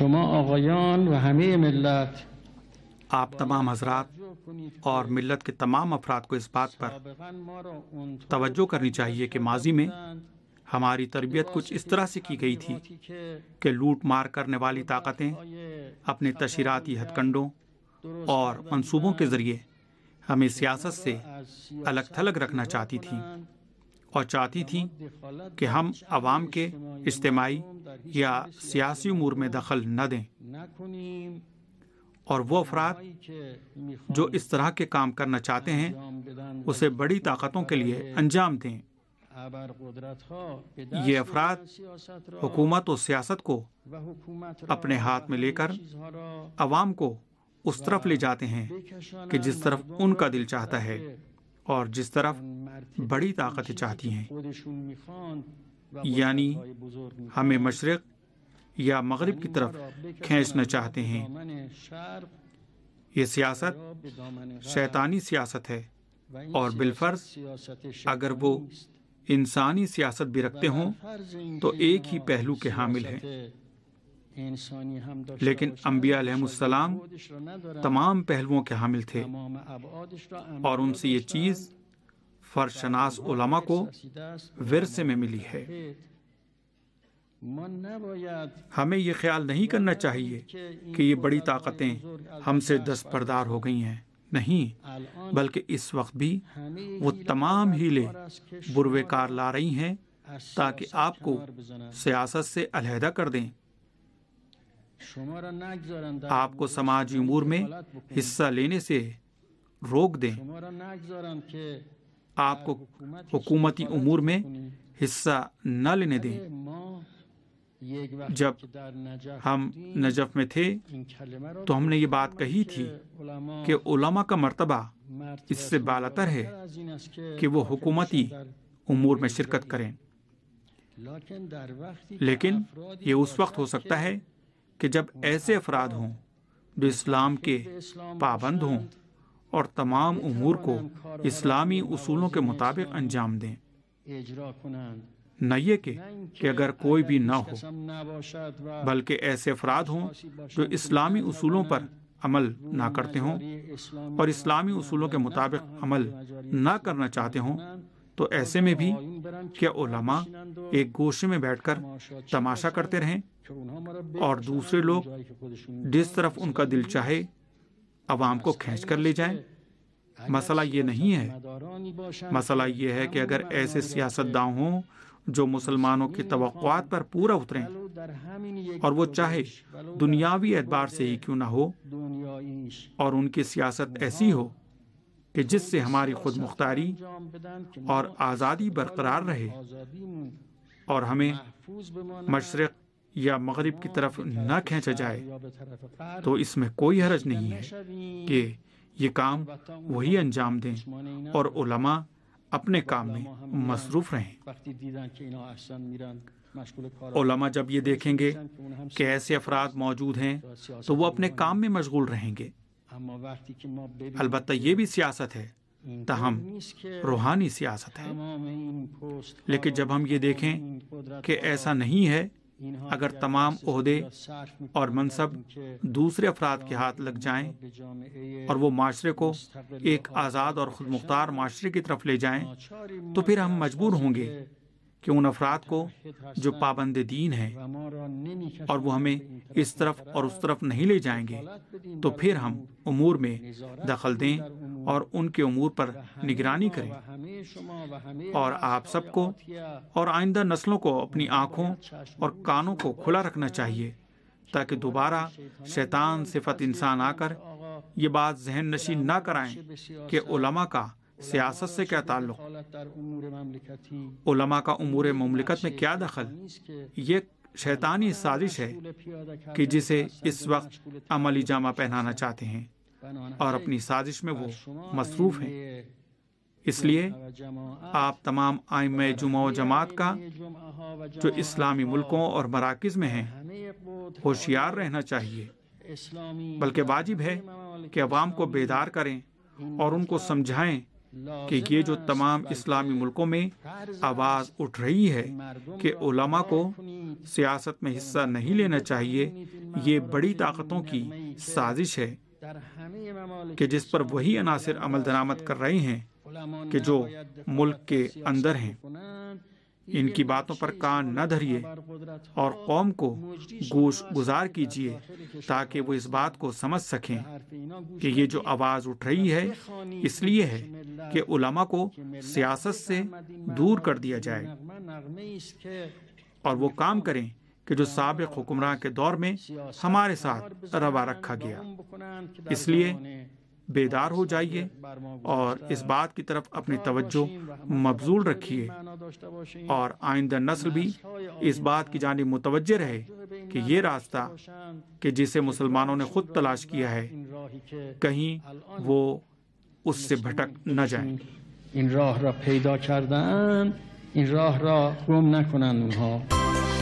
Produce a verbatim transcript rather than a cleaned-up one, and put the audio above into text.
شما آقایان و همه ملت آپ تمام حضرات اور ملت کے تمام افراد کو اس بات پر توجہ کرنی چاہیے کہ ماضی میں ہماری تربیت کچھ اس طرح سے کی گئی تھی کہ لوٹ مار کرنے والی طاقتیں اپنے تشہیراتی ہتھ کنڈوں اور منصوبوں کے ذریعے ہمیں سیاست سے الگ تھلگ رکھنا چاہتی تھیں اور چاہتی تھیں کہ ہم عوام کے اجتماعی یا سیاسی امور میں دخل نہ دیں، اور وہ افراد جو اس طرح کے کام کرنا چاہتے ہیں اسے بڑی طاقتوں کے لیے انجام دیں۔ یہ افراد حکومت و سیاست کو اپنے ہاتھ میں لے کر عوام کو اس طرف لے جاتے ہیں کہ جس طرف ان کا دل چاہتا ہے اور جس طرف بڑی طاقتیں چاہتی ہیں، یعنی ہمیں مشرق یا مغرب کی طرف کھینچنا چاہتے ہیں۔ یہ سیاست شیطانی سیاست ہے، اور بالفرض اگر وہ انسانی سیاست بھی رکھتے ہوں تو ایک ہی پہلو کے حامل ہیں، لیکن انبیاء علیہم السلام تمام پہلوؤں کے حامل تھے، اور ان سے یہ چیز فرشناس علماء کو ورثے میں ملی ہے۔ ہمیں یہ خیال نہیں کرنا چاہیے کہ یہ بڑی طاقتیں ہم سے دستبردار ہو گئی ہیں، نہیں، بلکہ اس وقت بھی وہ تمام ہیلے بروے کار لا رہی ہیں تاکہ آپ کو سیاست سے علیحدہ کر دیں، آپ کو سماجی امور میں حصہ لینے سے روک دیں، آپ کو حکومتی امور میں حصہ نہ لینے دیں۔ جب ہم نجف میں تھے تو ہم نے یہ بات کہی تھی کہ علماء کا مرتبہ اس سے بالاتر ہے کہ وہ حکومتی امور میں شرکت کریں، لیکن یہ اس وقت ہو سکتا ہے کہ جب ایسے افراد ہوں جو اسلام کے پابند ہوں اور تمام امور کو اسلامی اصولوں کے مطابق انجام دیں، نہ یہ کہ کہ اگر کوئی بھی نہ ہو، بلکہ ایسے افراد ہوں جو اسلامی اصولوں پر عمل نہ کرتے ہوں اور اسلامی اصولوں کے مطابق عمل نہ کرنا چاہتے ہوں، تو ایسے میں بھی کیا علماء ایک گوشے میں بیٹھ کر تماشا کرتے رہیں اور دوسرے لوگ جس طرف ان کا دل چاہے عوام کو کھینچ کر لے جائیں؟ مسئلہ یہ نہیں ہے، مسئلہ یہ ہے کہ اگر ایسے سیاستداں ہوں جو مسلمانوں کی توقعات پر پورا اتریں اور وہ چاہے دنیاوی اعتبار سے ہی کیوں نہ ہو، اور ان کی سیاست ایسی ہو کہ جس سے ہماری خود مختاری اور آزادی برقرار رہے اور ہمیں مشرق یا مغرب کی طرف نہ کھینچا جائے، تو اس میں کوئی حرج نہیں ہے کہ یہ کام وہی انجام دیں اور علماء اپنے کام میں مصروف رہیں۔ علماء جب یہ دیکھیں گے کہ ایسے افراد موجود ہیں تو وہ اپنے کام میں مشغول رہیں گے۔ البتہ یہ بھی سیاست ہے، تاہم روحانی سیاست ہے، لیکن جب ہم یہ دیکھیں کہ ایسا نہیں ہے، اگر تمام عہدے اور منصب دوسرے افراد کے ہاتھ لگ جائیں اور وہ معاشرے کو ایک آزاد اور خود مختار معاشرے کی طرف لے جائیں، تو پھر ہم مجبور ہوں گے کہ ان افراد کو جو پابند دین ہیں اور وہ ہمیں اس طرف اور اس طرف نہیں لے جائیں گے، تو پھر ہم امور میں دخل دیں اور ان کے امور پر نگرانی کریں۔ اور آپ سب کو اور آئندہ نسلوں کو اپنی آنکھوں اور کانوں کو کھلا رکھنا چاہیے تاکہ دوبارہ شیطان صفت انسان آ کر یہ بات ذہن نشین نہ کرائیں کہ علماء کا سیاست سے کیا تعلق، علماء کا امور مملکت میں کیا دخل۔ یہ شیطانی سازش ہے کہ جسے اس وقت عملی جامہ پہنانا چاہتے ہیں، اور اپنی سازش میں وہ مصروف ہیں۔ اس لیے آپ تمام ائمہ جمعہ و جماعت کا جو اسلامی ملکوں اور مراکز میں ہیں ہوشیار رہنا چاہیے، بلکہ واجب ہے کہ عوام کو بیدار کریں اور ان کو سمجھائیں کہ یہ جو تمام اسلامی ملکوں میں آواز اٹھ رہی ہے کہ علماء کو سیاست میں حصہ نہیں لینا چاہیے، یہ بڑی طاقتوں کی سازش ہے کہ جس پر وہی عناصر عمل درآمد کر رہے ہیں کہ جو ملک کے اندر ہیں۔ ان کی باتوں پر کان نہ دھریے اور قوم کو گوش گزار کیجیے تاکہ وہ اس بات کو سمجھ سکیں کہ یہ جو آواز اٹھ رہی ہے اس لیے ہے کہ علماء کو سیاست سے دور کر دیا جائے اور وہ کام کریں کہ جو سابق حکمراں کے دور میں ہمارے ساتھ روا رکھا گیا۔ اس لیے بیدار ہو جائیے اور اس بات کی طرف اپنی توجہ مبذول رکھیے اور آئندہ نسل بھی اس بات کی جانب متوجہ رہے کہ یہ راستہ کہ جسے مسلمانوں نے خود تلاش کیا ہے کہیں وہ اس سے بھٹک نہ جائیں۔ این راه را پیدا کردن، این راه را گم نکنند اونها۔